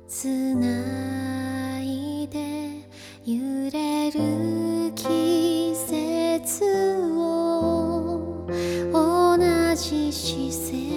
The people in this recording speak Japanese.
つないで揺れる季節を同じ視線